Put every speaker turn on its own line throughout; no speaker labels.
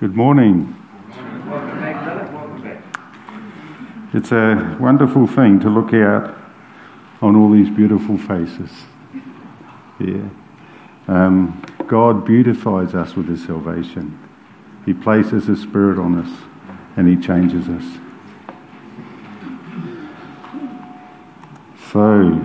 Good morning.
Welcome back, brother. Welcome back.
It's a wonderful thing to look out on all these beautiful faces. Yeah. God beautifies us with His salvation. He places His Spirit on us and He changes us. So,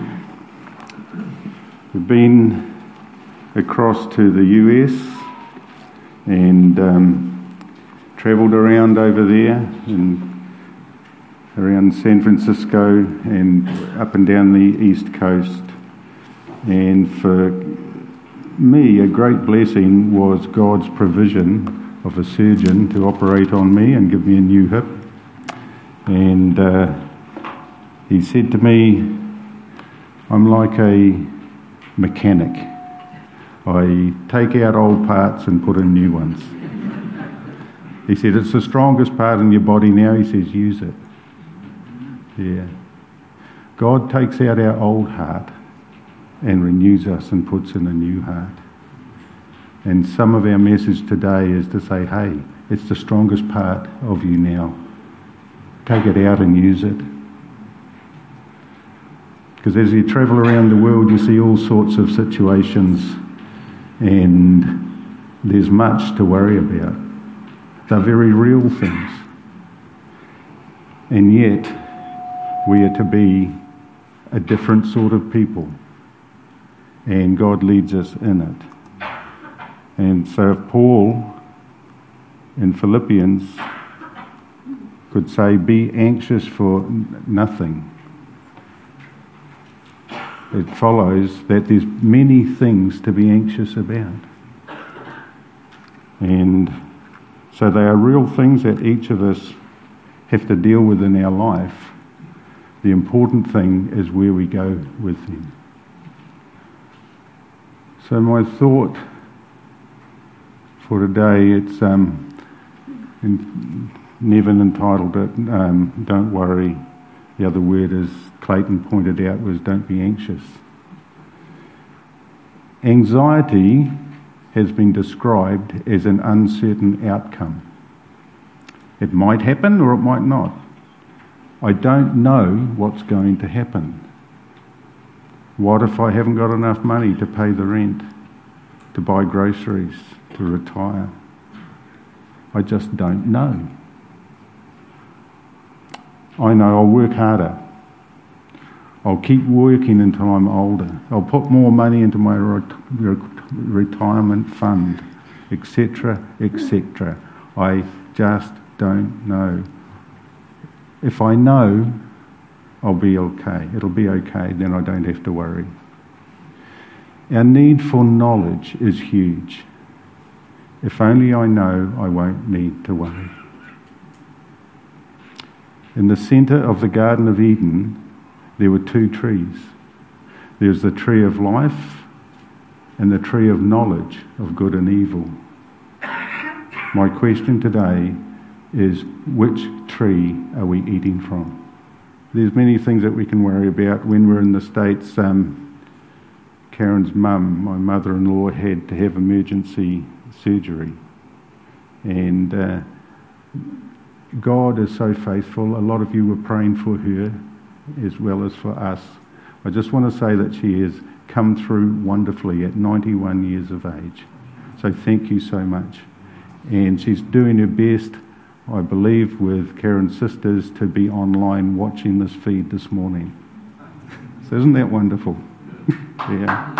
we've been across to the US and travelled around over there and around San Francisco and up and down the East Coast. And for me, a great blessing was God's provision of a surgeon to operate on me and give me a new hip. And he said to me, I'm like a mechanic. I take out old parts and put in new ones. He said, it's the strongest part in your body now. He says, use it. Yeah. God takes out our old heart and renews us and puts in a new heart. And some of our message today is to say, hey, it's the strongest part of you now. Take it out and use it. Because as you travel around the world, you see all sorts of situations and there's much to worry about. They're very real things. And yet, we are to be a different sort of people. And God leads us in it. And so if Paul in Philippians could say, be anxious for nothing, it follows that there's many things to be anxious about. And so they are real things that each of us have to deal with in our life. The important thing is where we go with them. So my thought for today, it's Nevin entitled it, Don't Worry. The other word, as Clayton pointed out, was don't be anxious. Anxiety has been described as an uncertain outcome. It might happen or it might not. I don't know what's going to happen. What if I haven't got enough money to pay the rent, to buy groceries, to retire? I just don't know. I know I'll work harder. I'll keep working until I'm older. I'll put more money into my retirement fund, etc., etc. I just don't know. If I know, I'll be okay. It'll be okay, then I don't have to worry. Our need for knowledge is huge. If only I know, I won't need to worry. In the centre of the Garden of Eden, there were two trees. There's the tree of life and the tree of knowledge of good and evil. My question today is, which tree are we eating from? There's many things that we can worry about. When we're in the States, Karen's mum, my mother-in-law, had to have emergency surgery. And God is so faithful. A lot of you were praying for her as well as for us. I just want to say that she has come through wonderfully at 91 years of age. So thank you so much. And she's doing her best, I believe, with Karen's sisters to be online watching this feed this morning. So isn't that wonderful? Yeah.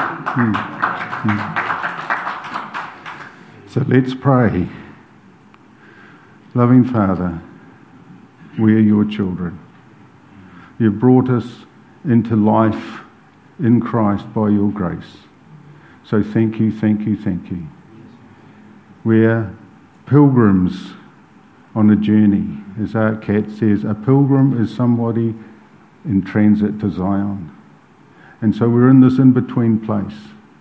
So let's pray. Loving Father, we are your children. You've brought us into life in Christ by your grace. So thank you, thank you, thank you. We're pilgrims on a journey. As Art Cat says, a pilgrim is somebody in transit to Zion. And so we're in this in-between place.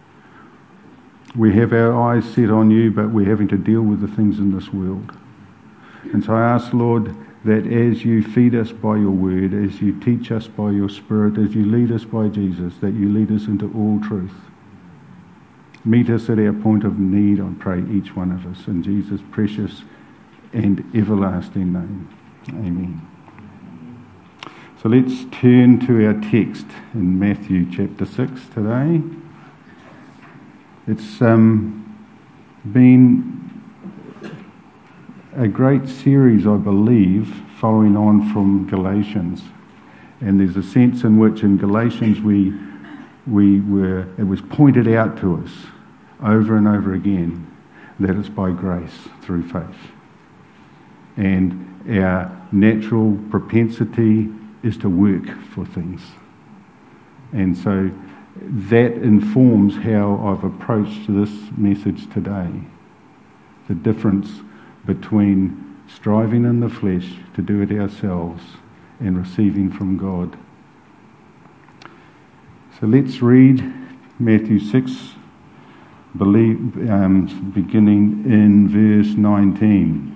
We have our eyes set on you, but we're having to deal with the things in this world. And so I ask, Lord, that as you feed us by your word, as you teach us by your Spirit, as you lead us by Jesus, that you lead us into all truth. Meet us at our point of need, I pray, each one of us. In Jesus' precious and everlasting name. Amen. So let's turn to our text in Matthew chapter 6 today. It's been a great series, I believe, following on from Galatians. And there's a sense in which in Galatians it was pointed out to us over and over again that it's by grace through faith. And our natural propensity is to work for things. And so that informs how I've approached this message today. The difference between striving in the flesh to do it ourselves and receiving from God. So let's read Matthew 6, beginning in verse 19.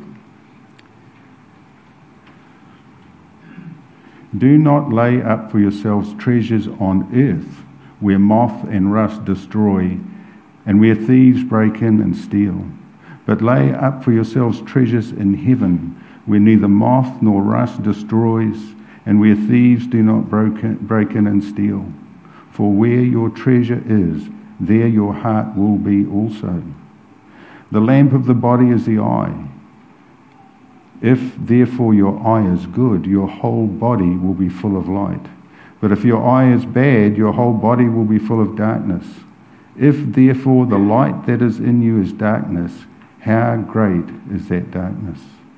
Do not lay up for yourselves treasures on earth, where moth and rust destroy, and where thieves break in and steal. But lay up for yourselves treasures in heaven, where neither moth nor rust destroys, and where thieves do not break in and steal. For where your treasure is, there your heart will be also. The lamp of the body is the eye. If therefore your eye is good, your whole body will be full of light. But if your eye is bad, your whole body will be full of darkness. If therefore the light that is in you is darkness, how great is that darkness?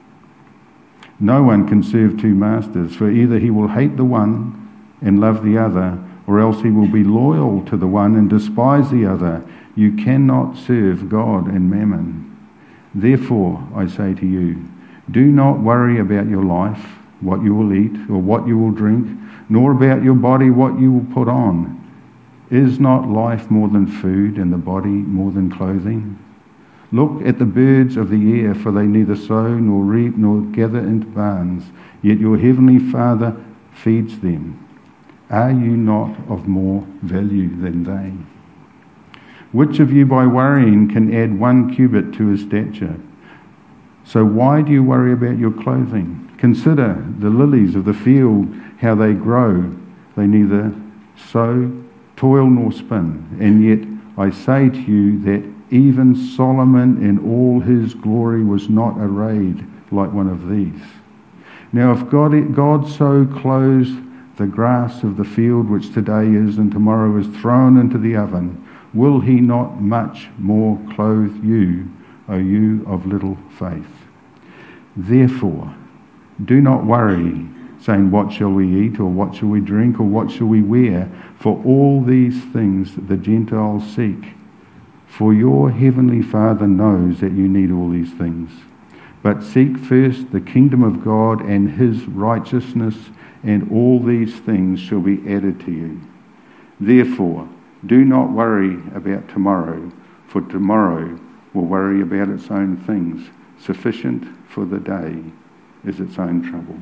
No one can serve two masters, for either he will hate the one and love the other, or else he will be loyal to the one and despise the other. You cannot serve God and mammon. Therefore, I say to you, do not worry about your life, what you will eat or what you will drink, nor about your body, what you will put on. Is not life more than food, and the body more than clothing? Look at the birds of the air, for they neither sow nor reap nor gather into barns, yet your heavenly Father feeds them. Are you not of more value than they? Which of you by worrying can add 1 cubit to his stature? So why do you worry about your clothing? Consider the lilies of the field, how they grow. They neither sow, toil nor spin. And yet I say to you that even Solomon in all his glory was not arrayed like one of these. Now if God so clothes the grass of the field, which today is and tomorrow is thrown into the oven, will he not much more clothe you, O you of little faith? Therefore, do not worry, saying, what shall we eat, or what shall we drink, or what shall we wear? For all these things the Gentiles seek. For your heavenly Father knows that you need all these things. But seek first the kingdom of God and his righteousness, and all these things shall be added to you. Therefore, do not worry about tomorrow, for tomorrow will worry about its own things. Sufficient for the day is its own trouble.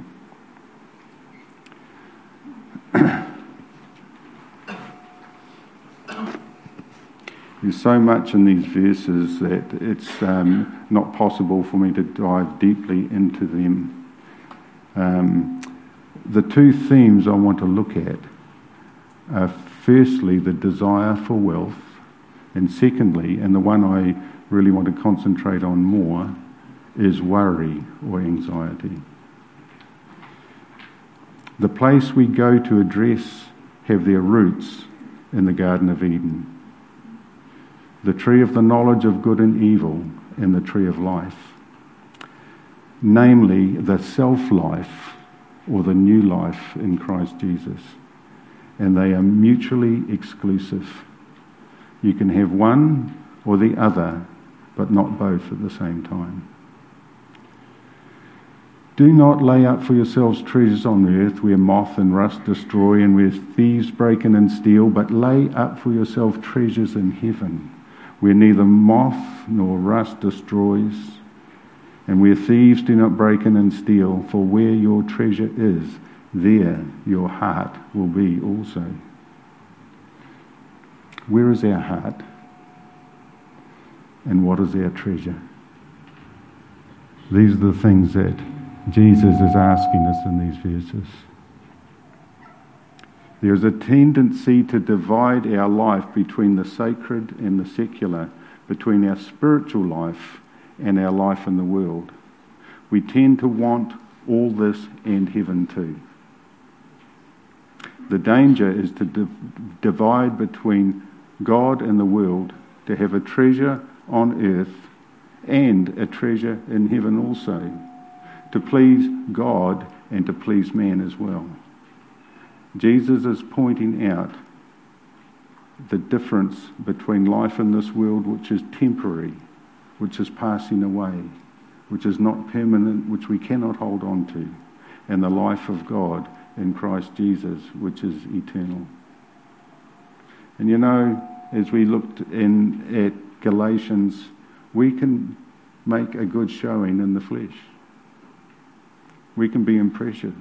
There's so much in these verses that it's not possible for me to dive deeply into them. The two themes I want to look at are firstly the desire for wealth, and secondly, and the one I really want to concentrate on more, is worry or anxiety. The place we go to address have their roots in the Garden of Eden. The tree of the knowledge of good and evil and the tree of life. Namely, the self-life or the new life in Christ Jesus. And they are mutually exclusive. You can have one or the other, but not both at the same time. Do not lay up for yourselves treasures on earth where moth and rust destroy and where thieves break in and steal, but lay up for yourself treasures in heaven where neither moth nor rust destroys and where thieves do not break in and steal. For where your treasure is, there your heart will be also. Where is our heart? And what is our treasure? These are the things that Jesus is asking us in these verses. There is a tendency to divide our life between the sacred and the secular, between our spiritual life and our life in the world. We tend to want all this and heaven too. The danger is to divide between God and the world, to have a treasure on earth and a treasure in heaven also, to please God and to please man as well. Jesus is pointing out the difference between life in this world, which is temporary, which is passing away, which is not permanent, which we cannot hold on to, and the life of God in Christ Jesus, which is eternal. And you know, as we looked at Galatians, we can make a good showing in the flesh. We can be impressive.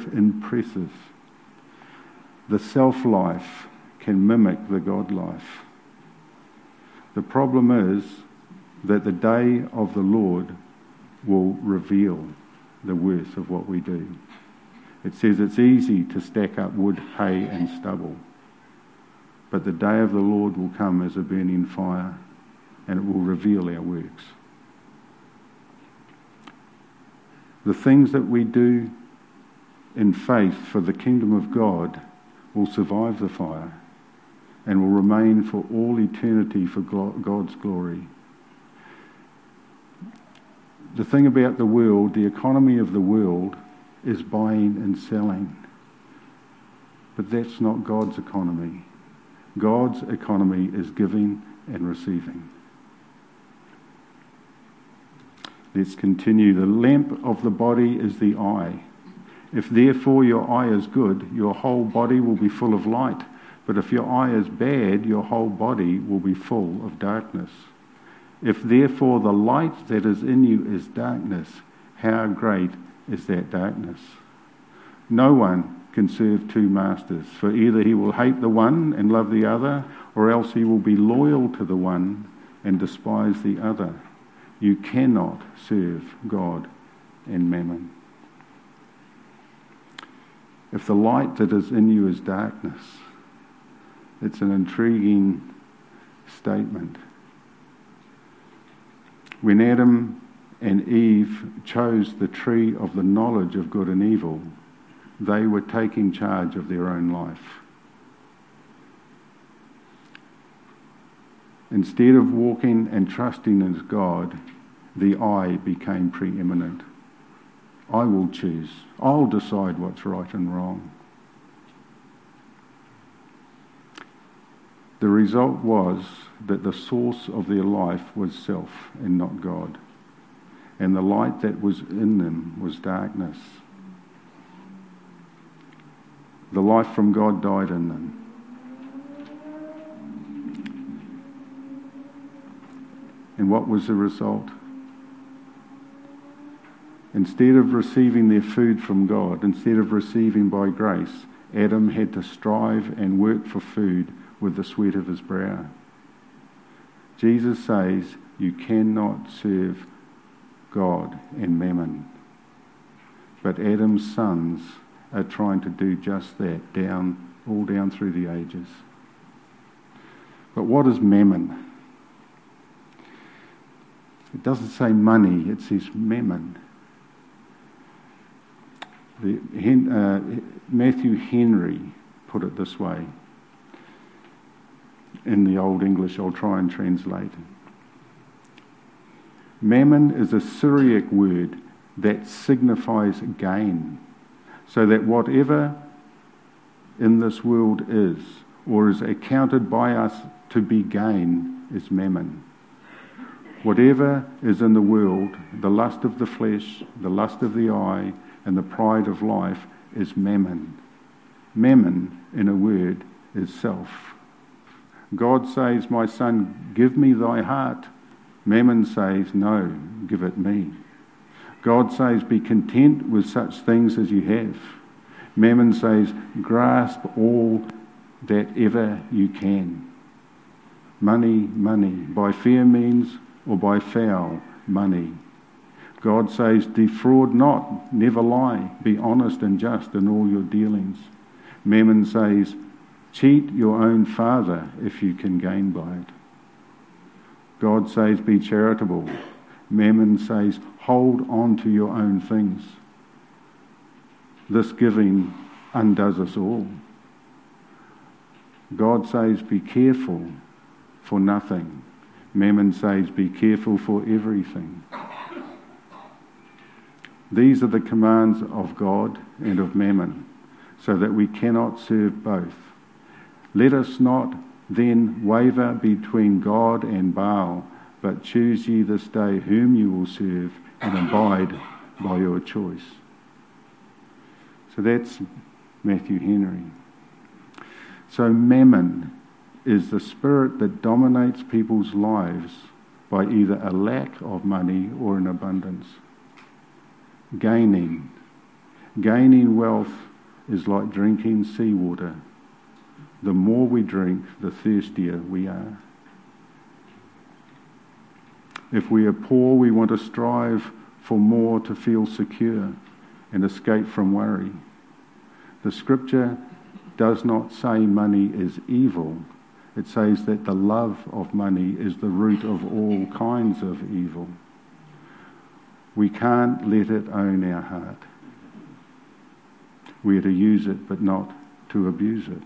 The self-life can mimic the God life. The problem is that the day of the Lord will reveal the worth of what we do. It says it's easy to stack up wood, hay and stubble, but the day of the Lord will come as a burning fire, and it will reveal our works. The things that we do in faith for the kingdom of God will survive the fire and will remain for all eternity for God's glory. The thing about the world, the economy of the world, is buying and selling. But that's not God's economy. God's economy is giving and receiving. Let's continue. The lamp of the body is the eye. If therefore your eye is good, your whole body will be full of light. But if your eye is bad, your whole body will be full of darkness. If therefore the light that is in you is darkness, how great is that darkness? No one can serve two masters, for either he will hate the one and love the other, or else he will be loyal to the one and despise the other. You cannot serve God and mammon. If the light that is in you is darkness, it's an intriguing statement. When Adam and Eve chose the tree of the knowledge of good and evil, they were taking charge of their own life. Instead of walking and trusting in God, the I became preeminent. I will choose. I'll decide what's right and wrong. The result was that the source of their life was self and not God. And the light that was in them was darkness. The life from God died in them. And what was the result? Instead of receiving their food from God, instead of receiving by grace, Adam had to strive and work for food with the sweat of his brow. Jesus says you cannot serve God and mammon. But Adam's sons are trying to do just that, all down through the ages. But what is mammon? It doesn't say money, it says mammon. Matthew Henry put it this way. In the Old English, I'll try and translate. Mammon is a Syriac word that signifies gain, so that whatever in this world is, or is accounted by us to be gain, is mammon. Whatever is in the world, the lust of the flesh, the lust of the eye, and the pride of life is mammon. Mammon, in a word, is self. God says, my son, give me thy heart. Mammon says, no, give it me. God says, be content with such things as you have. Mammon says, grasp all that ever you can. Money, money, by fair means or by foul, money. God says, defraud not, never lie, be honest and just in all your dealings. Mammon says, cheat your own father if you can gain by it. God says, be charitable. Mammon says, hold on to your own things. This giving undoes us all. God says, be careful for nothing. Mammon says, be careful for everything. These are the commands of God and of Mammon, so that we cannot serve both. Let us not then waver between God and Baal, but choose ye this day whom you will serve, and abide by your choice. So that's Matthew Henry. So Mammon is the spirit that dominates people's lives by either a lack of money or an abundance. Gaining wealth is like drinking seawater. The more we drink, the thirstier we are. If we are poor, we want to strive for more to feel secure and escape from worry. The scripture does not say money is evil. It says that the love of money is the root of all kinds of evil. We can't let it own our heart. We are to use it, but not to abuse it.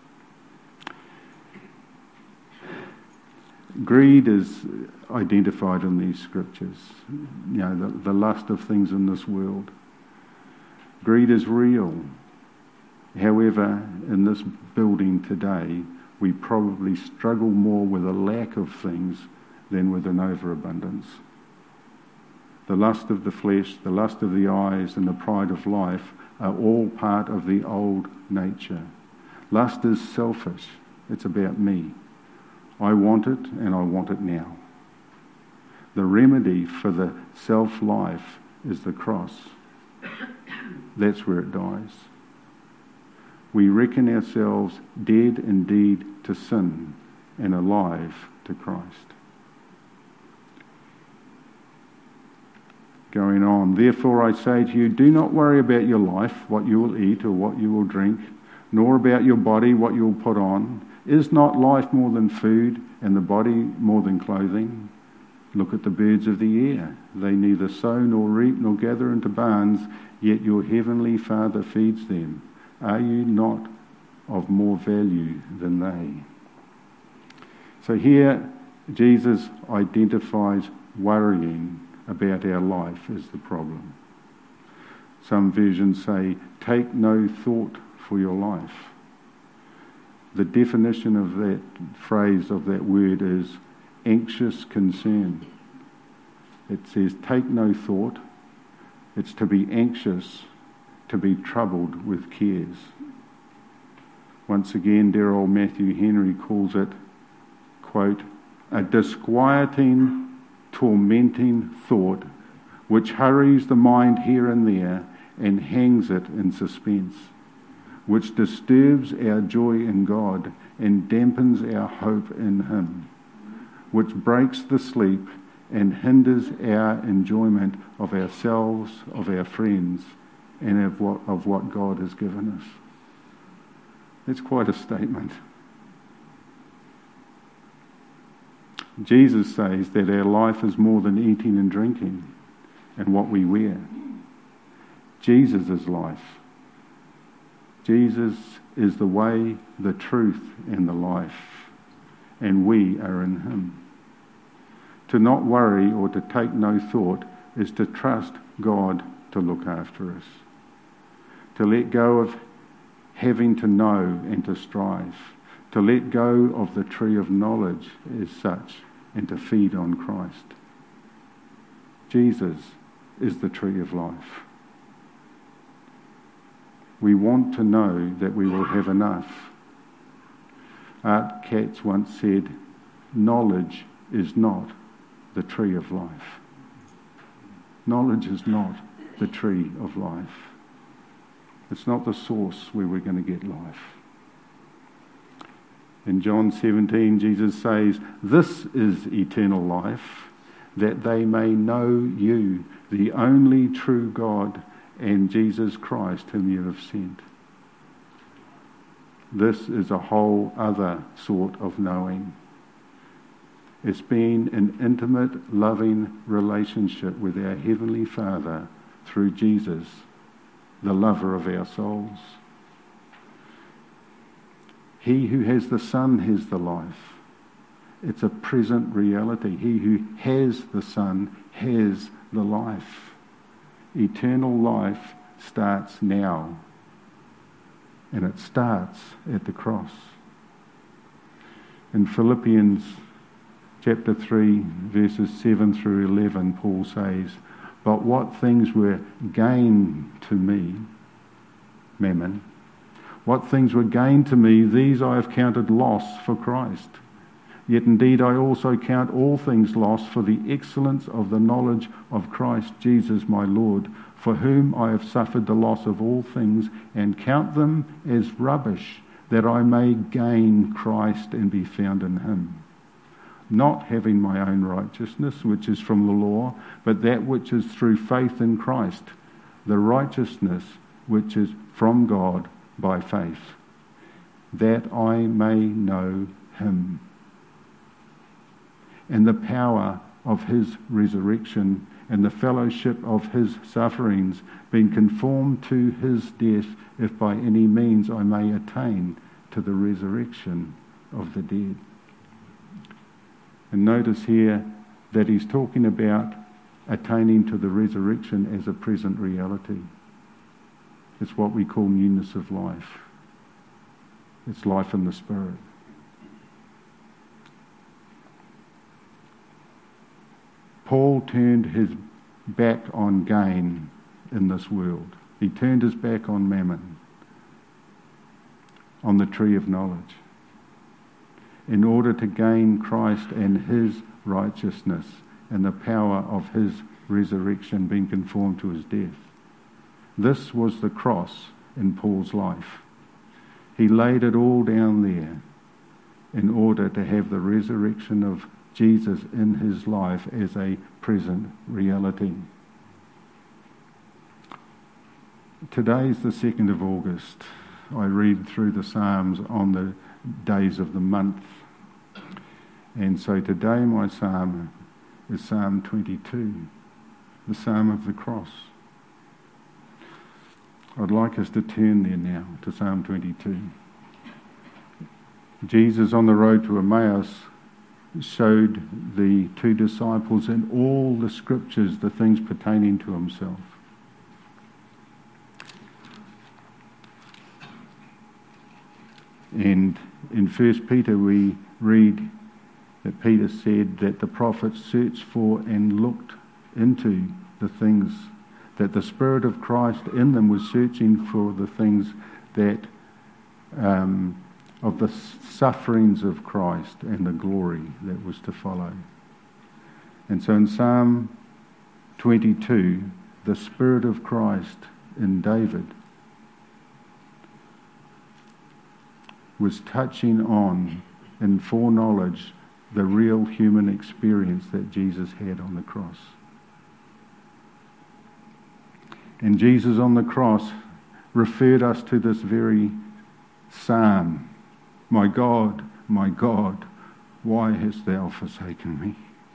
Greed is identified in these scriptures. You know, the lust of things in this world. Greed is real. However, in this building today, we probably struggle more with a lack of things than with an overabundance. The lust of the flesh, the lust of the eyes, and the pride of life are all part of the old nature. Lust is selfish. It's about me. I want it, and I want it now. The remedy for the self-life is the cross. That's where it dies. We reckon ourselves dead indeed to sin and alive to Christ. Going on, therefore I say to you, do not worry about your life, what you will eat or what you will drink, nor about your body, what you will put on. Is not life more than food, and the body more than clothing? Look at the birds of the air. They neither sow nor reap nor gather into barns, yet your heavenly Father feeds them. Are you not of more value than they? So here Jesus identifies worrying about our life as the problem. Some versions say, take no thought for your life. The definition of that phrase, of that word, is anxious concern. It says, take no thought. It's to be anxious, to be troubled with cares. Once again, dear old Matthew Henry calls it, quote, a disquieting, tormenting thought which hurries the mind here and there and hangs it in suspense, which disturbs our joy in God and dampens our hope in Him, which breaks the sleep and hinders our enjoyment of ourselves, of our friends, and of what God has given us. That's quite a statement. Jesus says that our life is more than eating and drinking and what we wear. Jesus is life. Jesus is the way, the truth, and the life, and we are in Him. To not worry or to take no thought is to trust God to look after us. To let go of having to know and to strive. To let go of the tree of knowledge as such and to feed on Christ. Jesus is the tree of life. We want to know that we will have enough. Art Katz once said, knowledge is not the tree of life. Knowledge is not the tree of life. It's not the source where we're going to get life. In John 17, Jesus says, this is eternal life, that they may know you, the only true God, and Jesus Christ whom you have sent. This is a whole other sort of knowing. It's been an intimate, loving relationship with our Heavenly Father through Jesus, the lover of our souls. He who has the Son has the life. It's a present reality. He who has the Son has the life. Eternal life starts now, and it starts at the cross. In Philippians chapter 3, verses 7 through 11, Paul says, "But what things were gain to me," mammon, "what things were gain to me, these I have counted loss for Christ. Yet indeed I also count all things lost for the excellence of the knowledge of Christ Jesus my Lord, for whom I have suffered the loss of all things, and count them as rubbish, that I may gain Christ and be found in him. Not having my own righteousness, which is from the law, but that which is through faith in Christ, the righteousness which is from God by faith, that I may know him, and the power of his resurrection, and the fellowship of his sufferings, being conformed to his death, if by any means I may attain to the resurrection of the dead." And notice here that he's talking about attaining to the resurrection as a present reality. It's what we call newness of life. It's life in the Spirit. Paul turned his back on gain in this world. He turned his back on mammon, on the tree of knowledge, in order to gain Christ and his righteousness and the power of his resurrection, being conformed to his death. This was the cross in Paul's life. He laid it all down there in order to have the resurrection of Jesus in his life as a present reality. Today's the 2nd of August. I read through the Psalms on the days of the month. And so today my psalm is Psalm 22, the Psalm of the Cross. I'd like us to turn there now to Psalm 22. Jesus on the road to Emmaus showed the two disciples in all the scriptures the things pertaining to himself. And in 1 Peter we read that Peter said that the prophets searched for and looked into the things, that the Spirit of Christ in them was searching for the things that of the sufferings of Christ and the glory that was to follow. And so in Psalm 22, the Spirit of Christ in David was touching on in foreknowledge the real human experience that Jesus had on the cross. And Jesus on the cross referred us to this very psalm. My God, why hast thou forsaken me?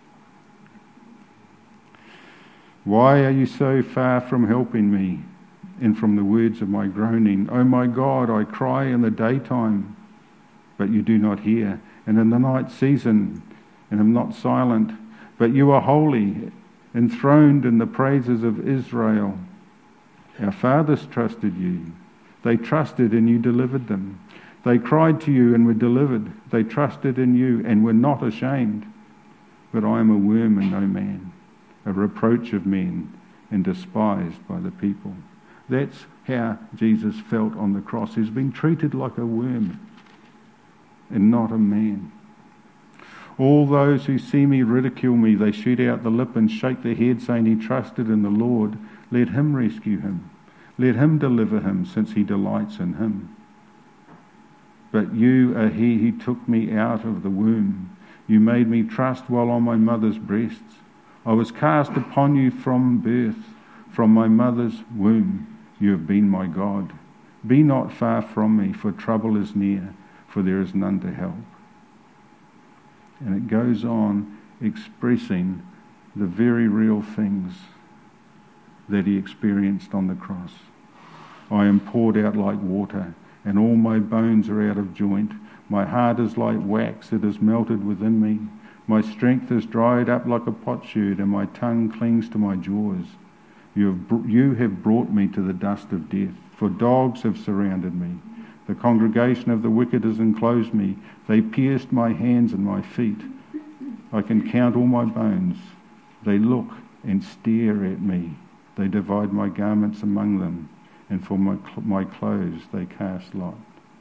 Why are you so far from helping me and from the words of my groaning? O my God, I cry in the daytime, but you do not hear, and in the night season, and am not silent. But you are holy, enthroned in the praises of Israel. Our fathers trusted you. They trusted and you delivered them. They cried to you and were delivered. They trusted in you and were not ashamed. But I am a worm and no man, a reproach of men and despised by the people. That's how Jesus felt on the cross. He's been treated like a worm and not a man. All those who see me ridicule me. They shoot out the lip and shake their head, saying, he trusted in the Lord. Let him rescue him. Let him deliver him, since he delights in him. But you are he who took me out of the womb. You made me trust while on my mother's breasts. I was cast upon you from birth. From my mother's womb you have been my God. Be not far from me, for trouble is near, for there is none to help. And it goes on expressing the very real things that he experienced on the cross. I am poured out like water, and all my bones are out of joint. My heart is like wax, it is melted within me. My strength is dried up like a potsherd, and my tongue clings to my jaws. You have brought me to the dust of death, for dogs have surrounded me. The congregation of the wicked has enclosed me. They pierced my hands and my feet. I can count all my bones. They look and stare at me. They divide my garments among them, and for my clothes they cast lot.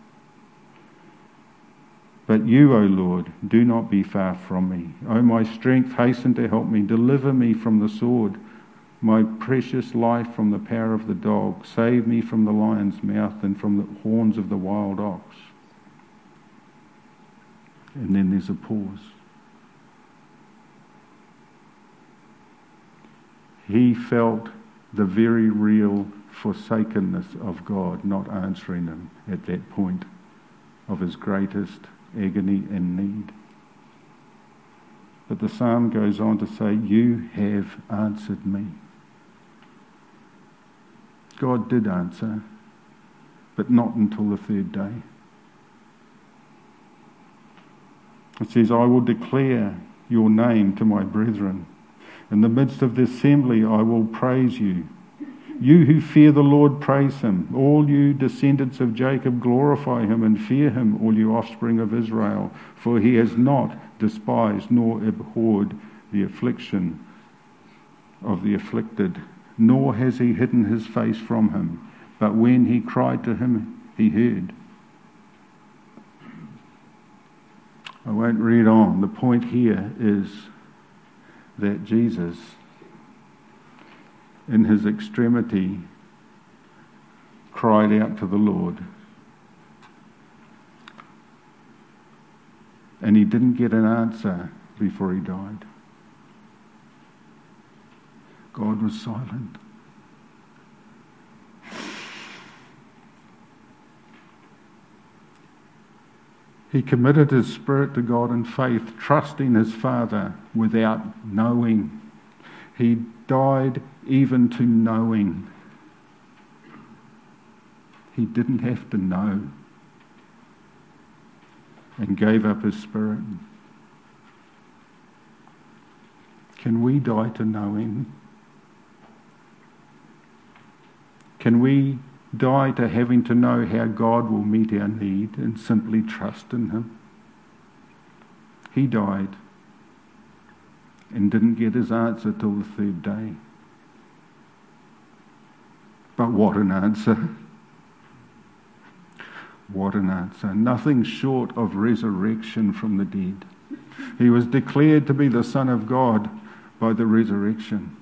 But you, O Lord, do not be far from me. O my strength, hasten to help me. Deliver me from the sword, my precious life from the power of the dog. Save me from the lion's mouth and from the horns of the wild ox. And then there's a pause. He felt the very real forsakenness of God not answering him at that point of his greatest agony and need. But the psalm goes on to say, you have answered me. God did answer, but not until the third day. It says, I will declare your name to my brethren. In the midst of the assembly I will praise you. You who fear the Lord, praise him. All you descendants of Jacob, glorify him and fear him, all you offspring of Israel. For he has not despised nor abhorred the affliction of the afflicted, nor has he hidden his face from him. But when he cried to him, he heard. I won't read on. The point here is that Jesus, in his extremity, cried out to the Lord. And he didn't get an answer before he died. God was silent. He committed his spirit to God in faith, trusting his Father without knowing. He died even to knowing. He didn't have to know, and gave up his spirit. Can we die to knowing? Can we die to having to know how God will meet our need and simply trust in him? He died and didn't get his answer till the third day. But what an answer. What an answer. Nothing short of resurrection from the dead. He was declared to be the Son of God by the resurrection.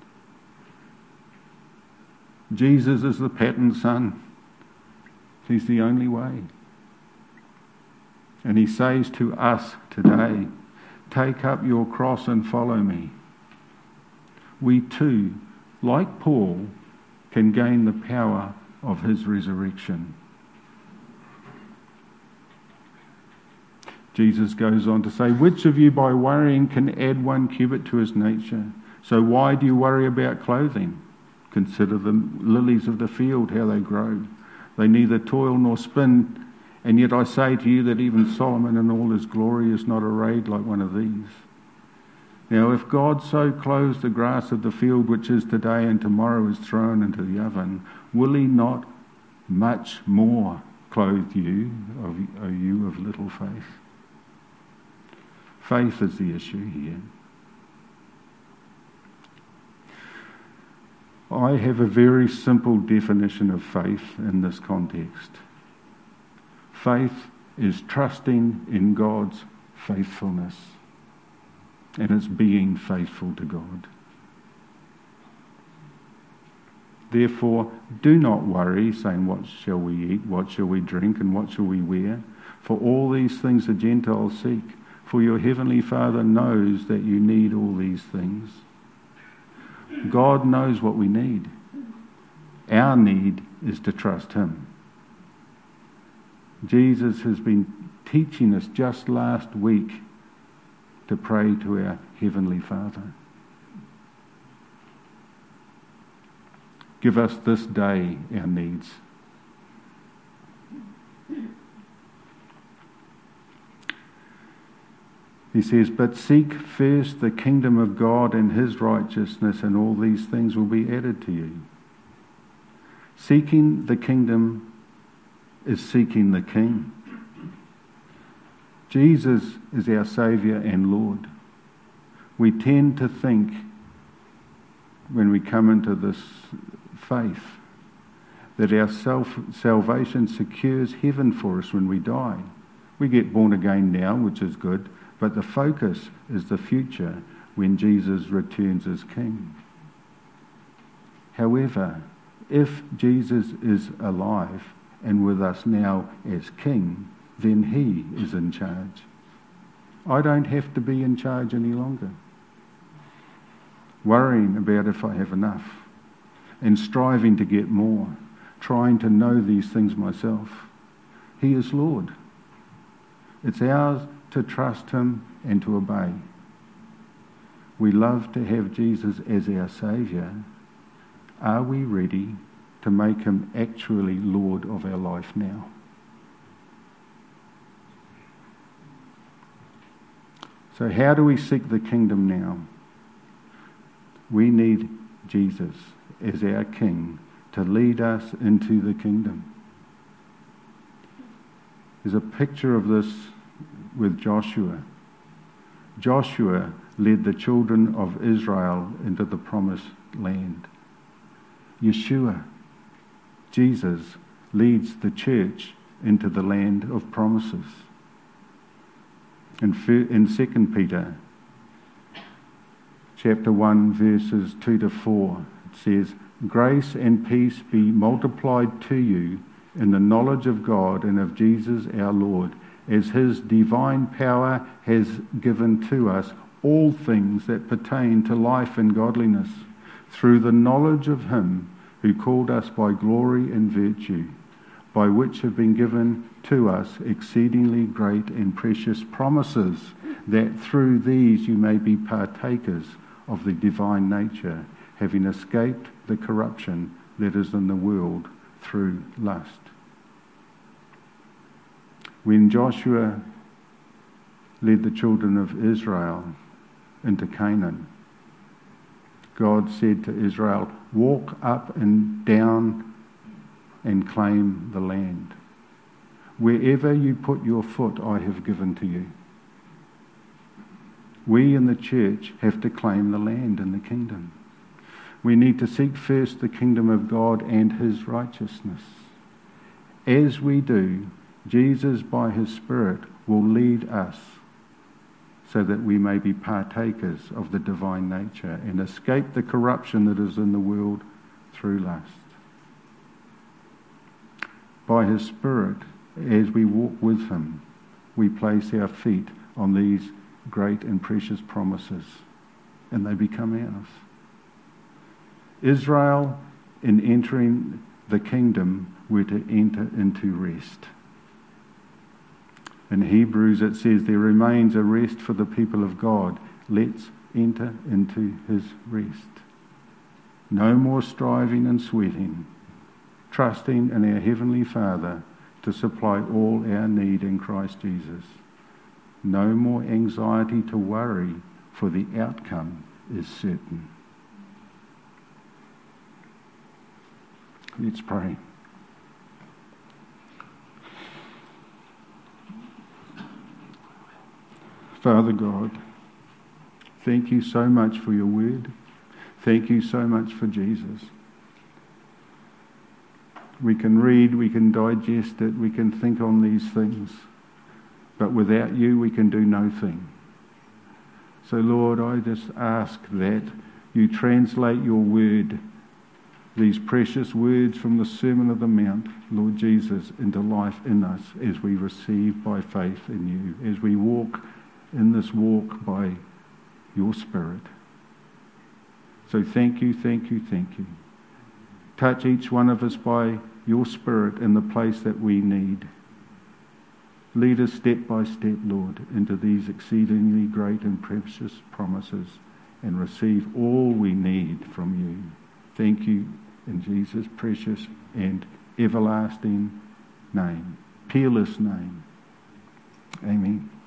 Jesus is the pattern son. He's the only way. And he says to us today, take up your cross and follow me. We too, like Paul, can gain the power of his resurrection. Jesus goes on to say, which of you by worrying can add 1 cubit to his nature? So why do you worry about clothing? Consider the lilies of the field, how they grow. They neither toil nor spin, and yet I say to you that even Solomon in all his glory is not arrayed like one of these. Now if God so clothes the grass of the field, which is today and tomorrow is thrown into the oven, will he not much more clothe you, O you of little faith? Faith is the issue here. I have a very simple definition of faith in this context. Faith is trusting in God's faithfulness, and it's being faithful to God. Therefore, do not worry, saying, what shall we eat, what shall we drink, and what shall we wear? For all these things the Gentiles seek. For your heavenly Father knows that you need all these things. God knows what we need. Our need is to trust him. Jesus has been teaching us just last week to pray to our Heavenly Father. Give us this day our needs. He says, but seek first the kingdom of God and his righteousness, and all these things will be added to you. Seeking the kingdom is seeking the King. Jesus is our Saviour and Lord. We tend to think, when we come into this faith, that our salvation secures heaven for us when we die. We get born again now, which is good, but the focus is the future when Jesus returns as King. However, if Jesus is alive and with us now as King, then he is in charge. I don't have to be in charge any longer, worrying about if I have enough and striving to get more, trying to know these things myself. He is Lord. It's ours to trust him and to obey. We love to have Jesus as our Saviour. Are we ready to make him actually Lord of our life now? So how do we seek the kingdom now? We need Jesus as our King to lead us into the kingdom. There's a picture of this with Joshua. Joshua led the children of Israel into the promised land. Yeshua, Jesus, leads the church into the land of promises. In 2 Peter chapter 1 verses 2 to 4, it says, grace and peace be multiplied to you in the knowledge of God and of Jesus our Lord, as his divine power has given to us all things that pertain to life and godliness, through the knowledge of him who called us by glory and virtue, by which have been given to us exceedingly great and precious promises, that through these you may be partakers of the divine nature, having escaped the corruption that is in the world through lust. When Joshua led the children of Israel into Canaan, God said to Israel, walk up and down and claim the land. Wherever you put your foot, I have given to you. We in the church have to claim the land in the kingdom. We need to seek first the kingdom of God and his righteousness. As we do, Jesus by his Spirit will lead us so that we may be partakers of the divine nature and escape the corruption that is in the world through lust. By his Spirit, as we walk with him, we place our feet on these great and precious promises, and they become ours. Israel, in entering the kingdom, were to enter into rest. In Hebrews it says, there remains a rest for the people of God. Let's enter into his rest. No more striving and sweating, trusting in our Heavenly Father to supply all our need in Christ Jesus. No more anxiety to worry, for the outcome is certain. Let's pray. Father God, thank you so much for your word. Thank you so much for Jesus. We can read, we can digest it, we can think on these things, but without you we can do no thing. So Lord, I just ask that you translate your word, these precious words from the Sermon of the Mount, Lord Jesus, into life in us as we receive by faith in you, as we walk in this walk by your Spirit. So thank you, thank you, thank you. Touch each one of us by your Spirit in the place that we need. Lead us step by step, Lord, into these exceedingly great and precious promises and receive all we need from you. Thank you in Jesus' precious and everlasting name, peerless name. Amen.